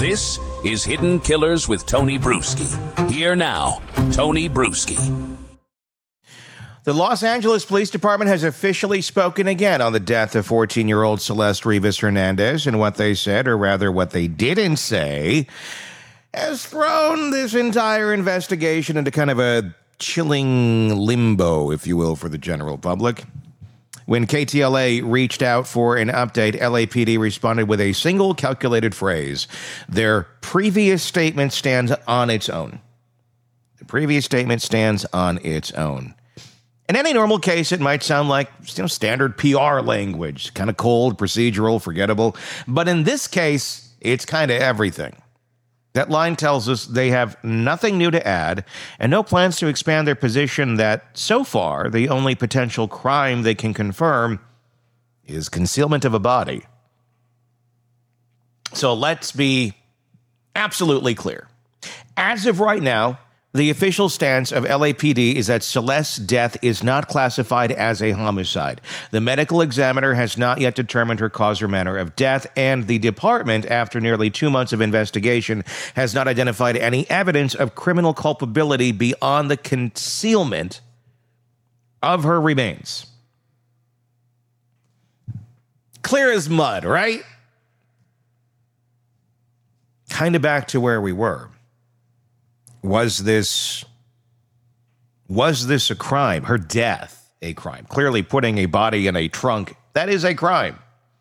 This is Hidden Killers with Tony Bruschi. Here now, Tony Bruschi. The Los Angeles Police Department has officially spoken again on the death of 14-year-old Celeste Rivas Hernandez, and what they said, or rather what they didn't say, has thrown this entire investigation into kind of a chilling limbo, if you will, for the general public. When KTLA reached out for an update, LAPD responded with a single calculated phrase. Their previous statement stands on its own. The previous statement stands on its own. In any normal case, it might sound like standard PR language, kind of cold, procedural, forgettable. But in this case, it's kind of everything. That line tells us they have nothing new to add and no plans to expand their position that, so far, the only potential crime they can confirm is concealment of a body. So let's be absolutely clear. As of right now, the official stance of LAPD is that Celeste's death is not classified as a homicide. The medical examiner has not yet determined her cause or manner of death, and the department, after nearly 2 months of investigation, has not identified any evidence of criminal culpability beyond the concealment of her remains. Clear as mud, right? Kind of back to where we were. Was this a crime? Her death, a crime? Clearly putting a body in a trunk, that is a crime.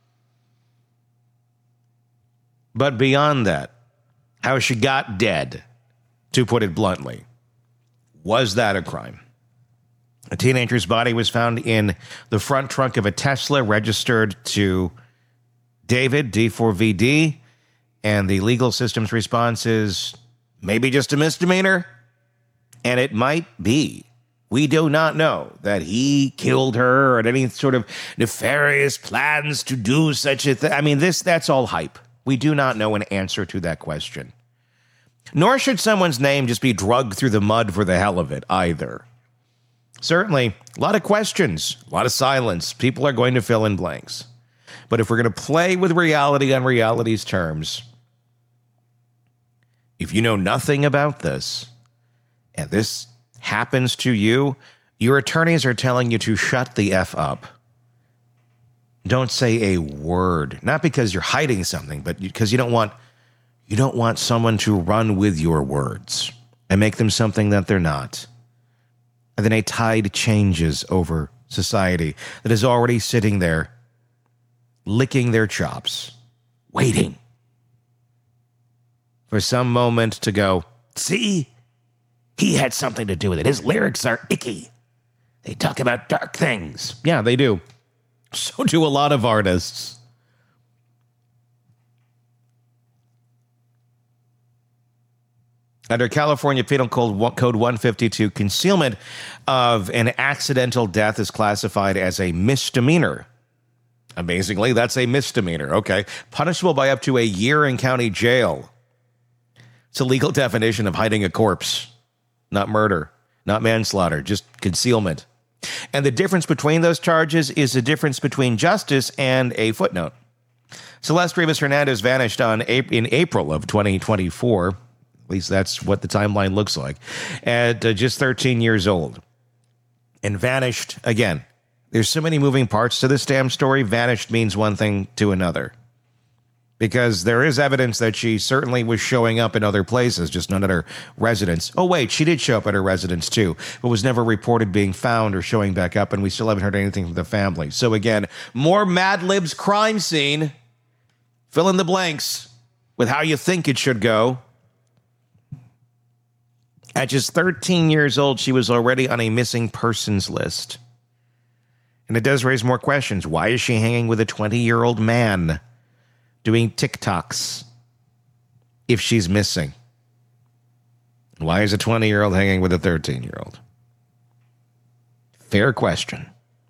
But beyond that, how she got dead, to put it bluntly, was that a crime? A teenager's body was found in the front trunk of a Tesla registered to David, D4VD, and the legal system's response is maybe just a misdemeanor, and it might be. We do not know that he killed her or any sort of nefarious plans to do such a thing. I mean, that's all hype. We do not know an answer to that question. Nor should someone's name just be drugged through the mud for the hell of it either. Certainly, a lot of questions, a lot of silence. People are going to fill in blanks. But if we're going to play with reality on reality's terms, if you know nothing about this, and this happens to you, your attorneys are telling you to shut the F up. Don't say a word. Not because you're hiding something, but because you don't want someone to run with your words and make them something that they're not. And then a tide changes over society that is already sitting there, licking their chops, waiting for some moment to go, see, he had something to do with it. His lyrics are icky. They talk about dark things. Yeah, they do. So do a lot of artists. Under California Penal Code 152, concealment of an accidental death is classified as a misdemeanor. Amazingly, that's a misdemeanor. Okay. Punishable by up to a year in county jail. It's a legal definition of hiding a corpse, not murder, not manslaughter, just concealment. And the difference between those charges is the difference between justice and a footnote. Celeste Rivas Hernandez vanished in April of 2024. At least that's what the timeline looks like. At just 13 years old. And vanished again. There's so many moving parts to this damn story. Vanished means one thing to another. Because there is evidence that she certainly was showing up in other places, just not at her residence. Oh, wait, she did show up at her residence, too, but was never reported being found or showing back up, and we still haven't heard anything from the family. So, again, more Mad Libs crime scene. Fill in the blanks with how you think it should go. At just 13 years old, she was already on a missing persons list. And it does raise more questions. Why is she hanging with a 20-year-old man doing TikToks if she's missing? Why is a 20-year-old hanging with a 13-year-old? Fair question.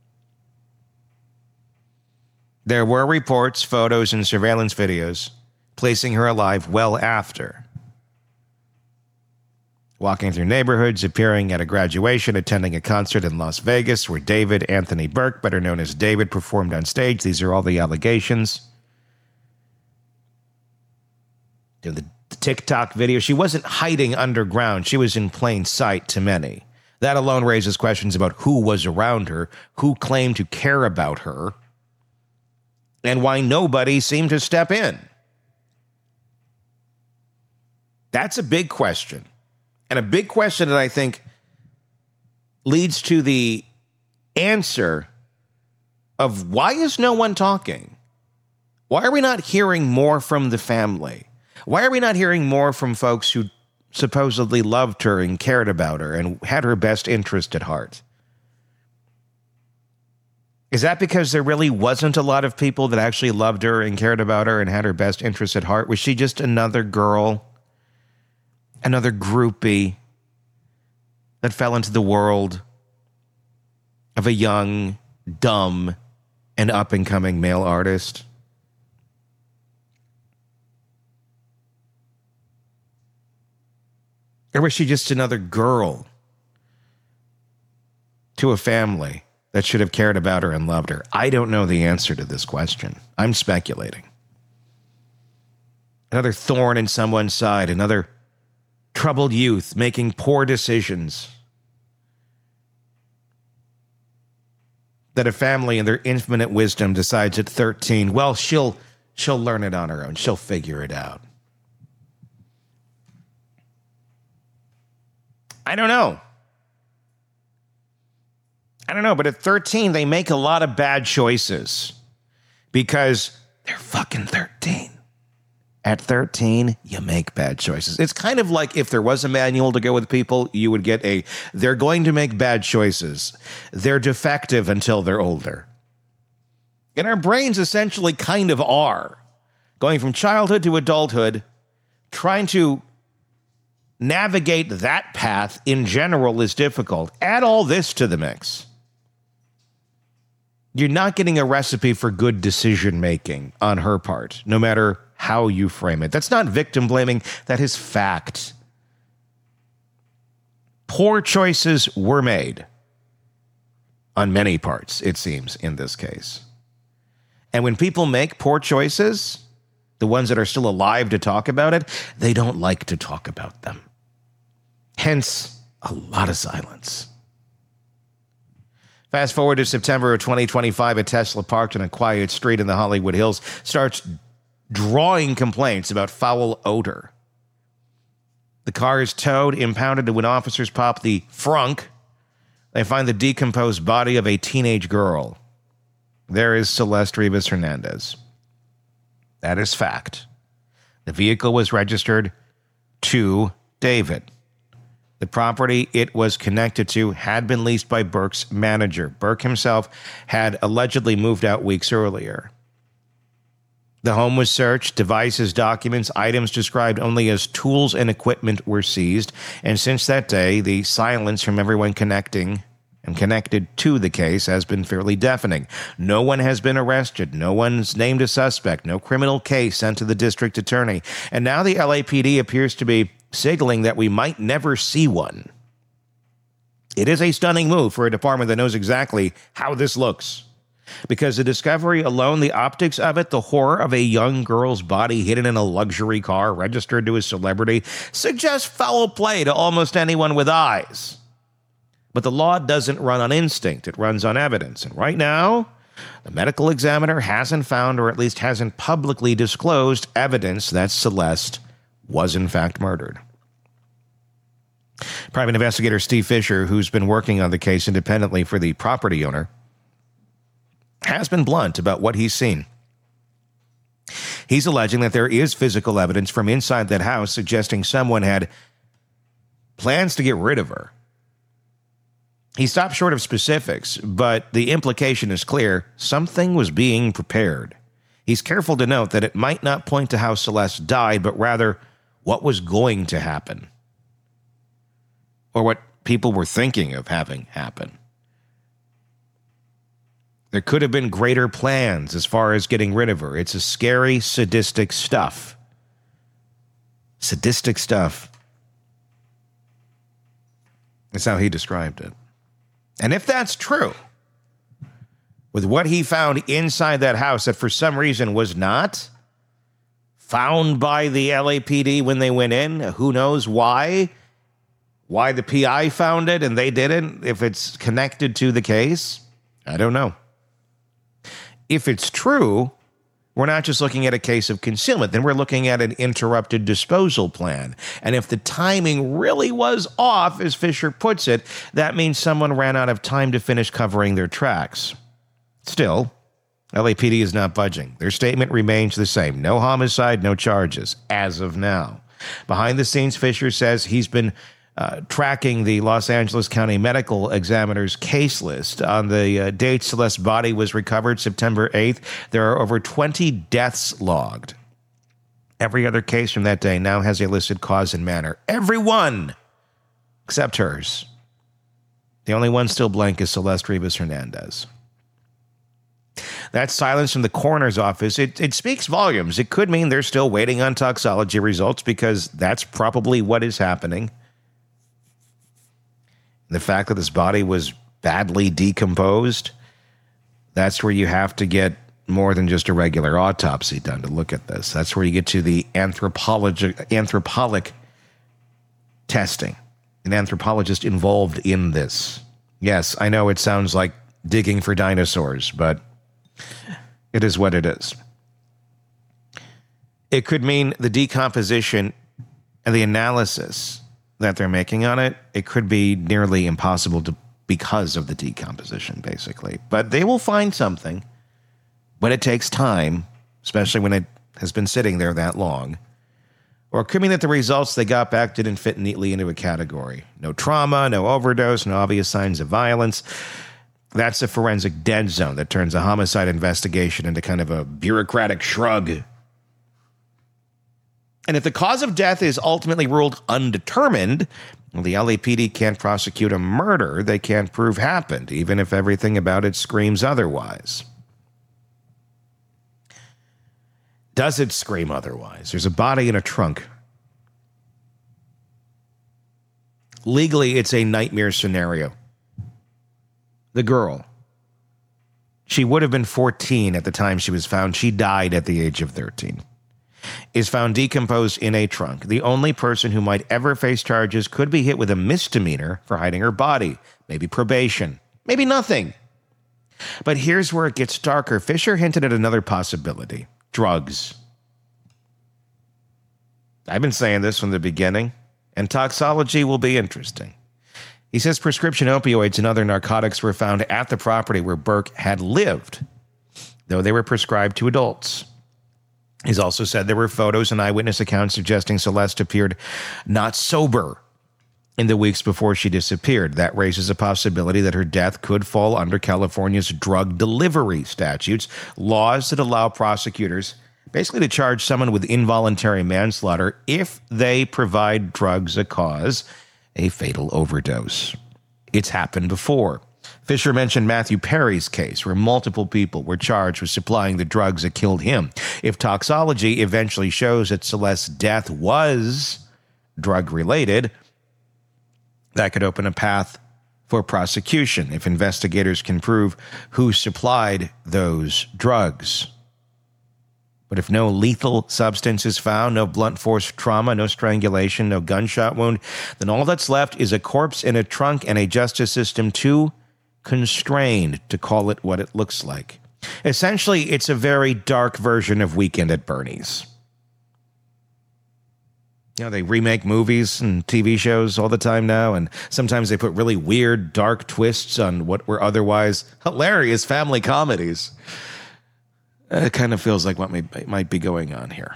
There were reports, photos, and surveillance videos placing her alive well after. Walking through neighborhoods, appearing at a graduation, attending a concert in Las Vegas where David Anthony Burke, better known as David, performed on stage. These are all the allegations. the TikTok video. She wasn't hiding underground. She was in plain sight to many. That alone raises questions about who was around her, who claimed to care about her, and why nobody seemed to step in. That's a big question. And a big question that I think leads to the answer of why is no one talking? Why are we not hearing more from the family? Why are we not hearing more from folks who supposedly loved her and cared about her and had her best interest at heart? Is that because there really wasn't a lot of people that actually loved her and cared about her and had her best interest at heart? Was she just another girl, another groupie that fell into the world of a young, dumb, and up-and-coming male artist? Or was she just another girl to a family that should have cared about her and loved her? I don't know the answer to this question. I'm speculating. Another thorn in someone's side, another troubled youth making poor decisions that a family in their infinite wisdom decides at 13, well, she'll learn it on her own. She'll figure it out. I don't know, but at 13, they make a lot of bad choices because they're fucking 13. At 13, you make bad choices. It's kind of like if there was a manual to go with people, you would get they're going to make bad choices. They're defective until they're older. And our brains essentially kind of are. Going from childhood to adulthood, trying to navigate that path in general is difficult. Add all this to the mix. You're not getting a recipe for good decision-making on her part, no matter how you frame it. That's not victim blaming. That is fact. Poor choices were made on many parts, it seems, in this case. And when people make poor choices, the ones that are still alive to talk about it, they don't like to talk about them. Hence, a lot of silence. Fast forward to September of 2025, a Tesla parked on a quiet street in the Hollywood Hills starts drawing complaints about foul odor. The car is towed, impounded, and when officers pop the frunk, they find the decomposed body of a teenage girl. There is Celeste Rivas Hernandez. That is fact. The vehicle was registered to David. The property it was connected to had been leased by Burke's manager. Burke himself had allegedly moved out weeks earlier. The home was searched, devices, documents, items described only as tools and equipment were seized, and since that day, the silence from everyone connected to the case has been fairly deafening. No one has been arrested. No one's named a suspect. No criminal case sent to the district attorney. And now the LAPD appears to be signaling that we might never see one. It is a stunning move for a department that knows exactly how this looks. Because the discovery alone, the optics of it, the horror of a young girl's body hidden in a luxury car registered to a celebrity, suggests foul play to almost anyone with eyes. But the law doesn't run on instinct. It runs on evidence. And right now, the medical examiner hasn't found, or at least hasn't publicly disclosed, evidence that Celeste was in fact murdered. Private investigator Steve Fisher, who's been working on the case independently for the property owner, has been blunt about what he's seen. He's alleging that there is physical evidence from inside that house suggesting someone had plans to get rid of her. He stopped short of specifics, but the implication is clear. Something was being prepared. He's careful to note that it might not point to how Celeste died, but rather what was going to happen, or what people were thinking of having happen. There could have been greater plans as far as getting rid of her. It's a scary, sadistic stuff. Sadistic stuff. That's how he described it. And if that's true, with what he found inside that house that for some reason was not found by the LAPD when they went in. Who knows why? Why the PI found it and they didn't? If it's connected to the case, I don't know. If it's true, we're not just looking at a case of concealment. Then we're looking at an interrupted disposal plan. And if the timing really was off, as Fisher puts it, that means someone ran out of time to finish covering their tracks. Still, LAPD is not budging. Their statement remains the same. No homicide, no charges, as of now. Behind the scenes, Fisher says he's been tracking the Los Angeles County Medical Examiner's case list. On the date Celeste's body was recovered, September 8th, there are over 20 deaths logged. Every other case from that day now has a listed cause and manner. Every one except hers. The only one still blank is Celeste Rivas Hernandez. That silence from the coroner's office, it speaks volumes. It could mean they're still waiting on toxology results because that's probably what is happening. The fact that this body was badly decomposed, that's where you have to get more than just a regular autopsy done to look at this. That's where you get to the anthropologic testing. An anthropologist involved in this. Yes, I know it sounds like digging for dinosaurs, but it is what it is. It could mean the decomposition and the analysis that they're making on it, it could be nearly impossible to because of the decomposition, basically. But they will find something, but it takes time, especially when it has been sitting there that long. Or it could mean that the results they got back didn't fit neatly into a category. No trauma, no overdose, no obvious signs of violence. That's a forensic dead zone that turns a homicide investigation into kind of a bureaucratic shrug. And if the cause of death is ultimately ruled undetermined, well, the LAPD can't prosecute a murder they can't prove happened, even if everything about it screams otherwise. Does it scream otherwise? There's a body in a trunk. Legally, it's a nightmare scenario. The girl, she would have been 14 at the time she was found. She died at the age of 13. Is found decomposed in a trunk. The only person who might ever face charges could be hit with a misdemeanor for hiding her body. Maybe probation. Maybe nothing. But here's where it gets darker. Fisher hinted at another possibility. Drugs. I've been saying this from the beginning, and toxology will be interesting. He says prescription opioids and other narcotics were found at the property where Burke had lived, though they were prescribed to adults. He's also said there were photos and eyewitness accounts suggesting Celeste appeared not sober in the weeks before she disappeared. That raises a possibility that her death could fall under California's drug delivery statutes, laws that allow prosecutors basically to charge someone with involuntary manslaughter if they provide drugs a cause a fatal overdose. It's happened before. Fisher mentioned Matthew Perry's case, where multiple people were charged with supplying the drugs that killed him. If toxology eventually shows that Celeste's death was drug-related, that could open a path for prosecution if investigators can prove who supplied those drugs. But if no lethal substance is found, no blunt force trauma, no strangulation, no gunshot wound, then all that's left is a corpse in a trunk and a justice system too constrained to call it what it looks like. Essentially, it's a very dark version of Weekend at Bernie's. You know, they remake movies and TV shows all the time now, and sometimes they put really weird, dark twists on what were otherwise hilarious family comedies. It kind of feels like what might be going on here.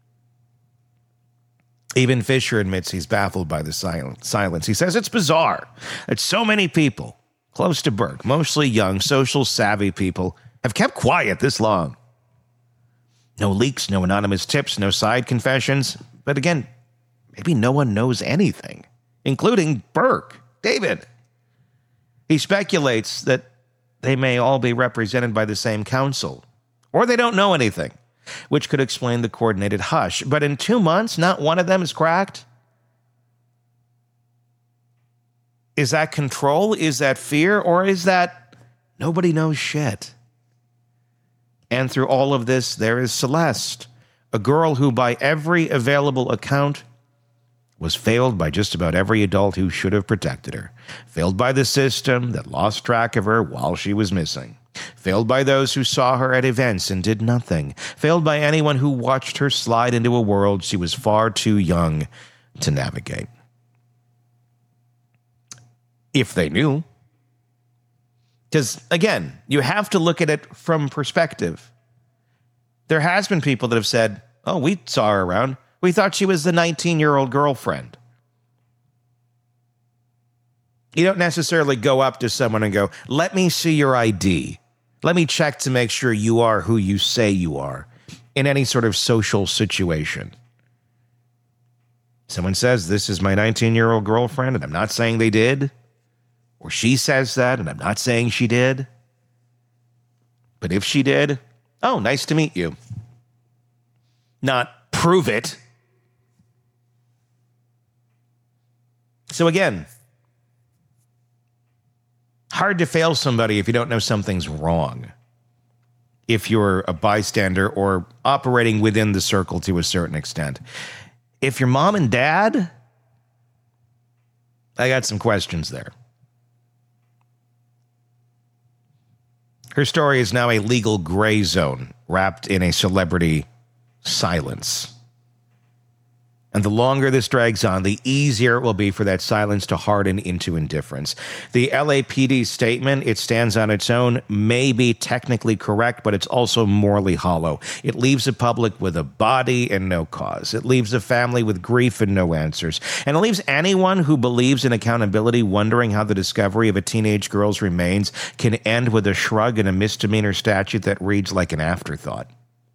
Even Fisher admits he's baffled by the silence. He says it's bizarre that so many people close to Burke, mostly young, social savvy people, have kept quiet this long. No leaks, no anonymous tips, no side confessions. But again, maybe no one knows anything, including Burke, David. He speculates that they may all be represented by the same counsel, or they don't know anything, which could explain the coordinated hush. But in 2 months, not one of them is cracked? Is that control? Is that fear? Or is that nobody knows shit? And through all of this, there is Celeste, A girl who, by every available account, was failed by just about every adult who should have protected her. Failed by the system that lost track of her while she was missing. Failed by those who saw her at events and did nothing. Failed by anyone who watched her slide into a world she was far too young to navigate. If they knew. Because, again, you have to look at it from perspective. There has been people that have said, oh, we saw her around. We thought she was the 19-year-old girlfriend. You don't necessarily go up to someone and go, let me see your ID. Let me check to make sure you are who you say you are in any sort of social situation. Someone says, this is my 19-year-old girlfriend, and I'm not saying they did. Or she says that, and I'm not saying she did. But if she did, oh, nice to meet you. Not prove it. So again, hard to fail somebody if you don't know something's wrong. If you're a bystander or operating within the circle to a certain extent. If you're mom and dad, I got some questions there. Her story is now a legal gray zone wrapped in a celebrity silence. And the longer this drags on, the easier it will be for that silence to harden into indifference. The LAPD statement, it stands on its own, may be technically correct, but it's also morally hollow. It leaves the public with a body and no cause. It leaves the family with grief and no answers. And it leaves anyone who believes in accountability wondering how the discovery of a teenage girl's remains can end with a shrug and a misdemeanor statute that reads like an afterthought.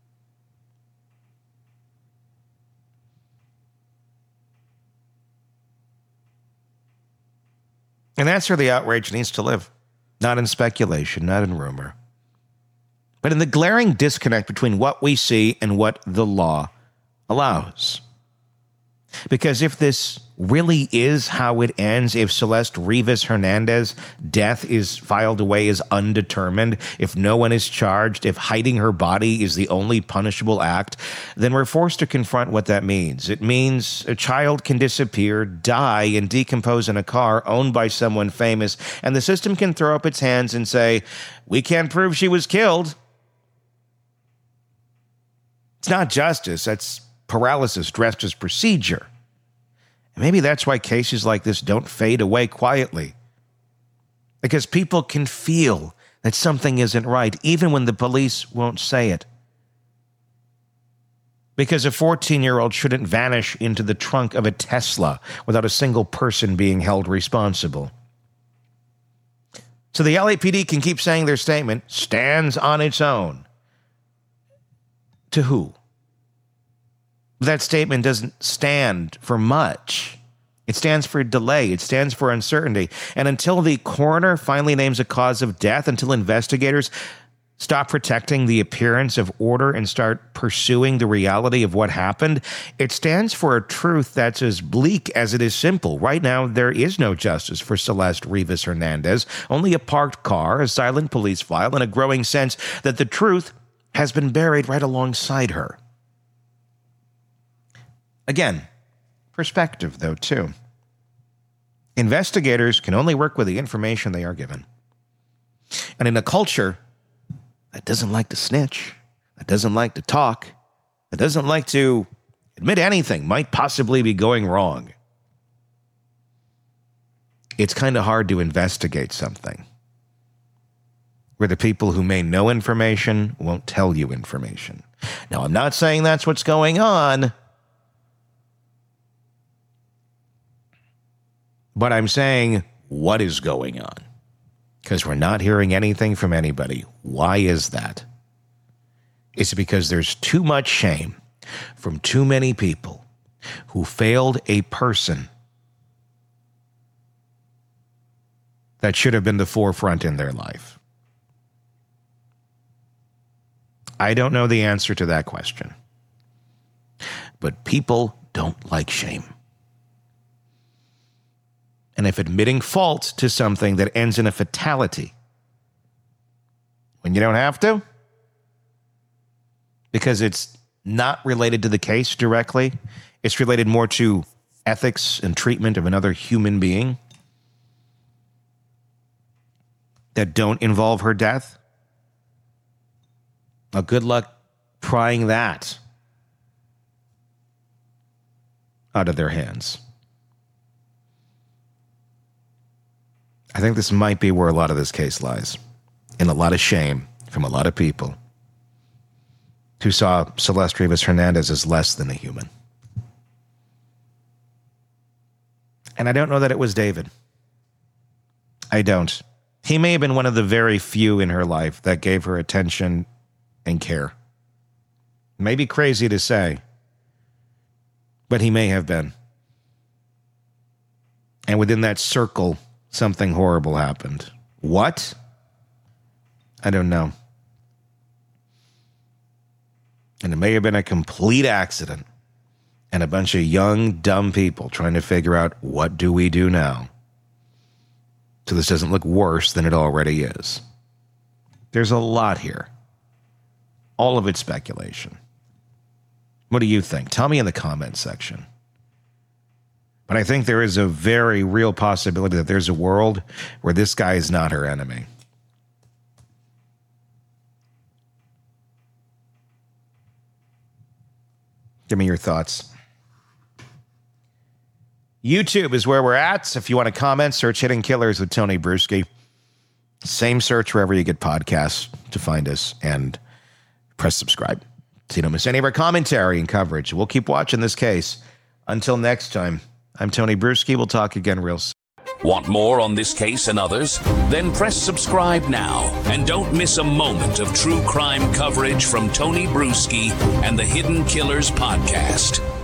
And that's where the outrage needs to live. Not in speculation, not in rumor, but in the glaring disconnect between what we see and what the law allows. Because if this really is how it ends, if Celeste Rivas Hernandez's death is filed away as undetermined, if no one is charged, if hiding her body is the only punishable act, then we're forced to confront what that means. It means a child can disappear, die, and decompose in a car owned by someone famous, and the system can throw up its hands and say, we can't prove she was killed. It's not justice, that's paralysis dressed as procedure. And maybe that's why cases like this don't fade away quietly. Because people can feel that something isn't right, even when the police won't say it. Because a 14-year-old shouldn't vanish into the trunk of a Tesla without a single person being held responsible. So the LAPD can keep saying their statement stands on its own. To who? That statement doesn't stand for much. It stands for delay. It stands for uncertainty. And until the coroner finally names a cause of death, until investigators stop protecting the appearance of order and start pursuing the reality of what happened, it stands for a truth that's as bleak as it is simple. Right now, there is no justice for Celeste Rivas Hernandez, only a parked car, a silent police file, and a growing sense that the truth has been buried right alongside her. Again, perspective, though, too. Investigators can only work with the information they are given. And in a culture that doesn't like to snitch, that doesn't like to talk, that doesn't like to admit anything might possibly be going wrong, it's kind of hard to investigate something where the people who may know information won't tell you information. Now, I'm not saying that's what's going on, but I'm saying what is going on, because we're not hearing anything from anybody. Why is that? Is it because there's too much shame from too many people who failed a person that should have been the forefront in their life? I don't know the answer to that question. But people don't like shame. And if admitting fault to something that ends in a fatality, when you don't have to, because it's not related to the case directly. It's related more to ethics and treatment of another human being that don't involve her death. Well, good luck prying that out of their hands. I think this might be where a lot of this case lies, in a lot of shame from a lot of people who saw Celeste Rivas Hernandez as less than a human. And I don't know that it was David. I don't. He may have been one of the very few in her life that gave her attention and care. Maybe crazy to say, but he may have been. And within that circle, something horrible happened. What? I don't know. And it may have been a complete accident and a bunch of young, dumb people trying to figure out, what do we do now? So this doesn't look worse than it already is. There's a lot here. All of it's speculation. What do you think? Tell me in the comments section. But I think there is a very real possibility that there's a world where this guy is not her enemy. Give me your thoughts. YouTube is where we're at. If you want to comment, search Hidden Killers with Tony Bruschi. Same search wherever you get podcasts to find us, and press subscribe so you don't miss any of our commentary and coverage. We'll keep watching this case. Until next time, I'm Tony Bruschi. We'll talk again real soon. Want more on this case and others? Then press subscribe now and don't miss a moment of true crime coverage from Tony Bruschi and the Hidden Killers podcast.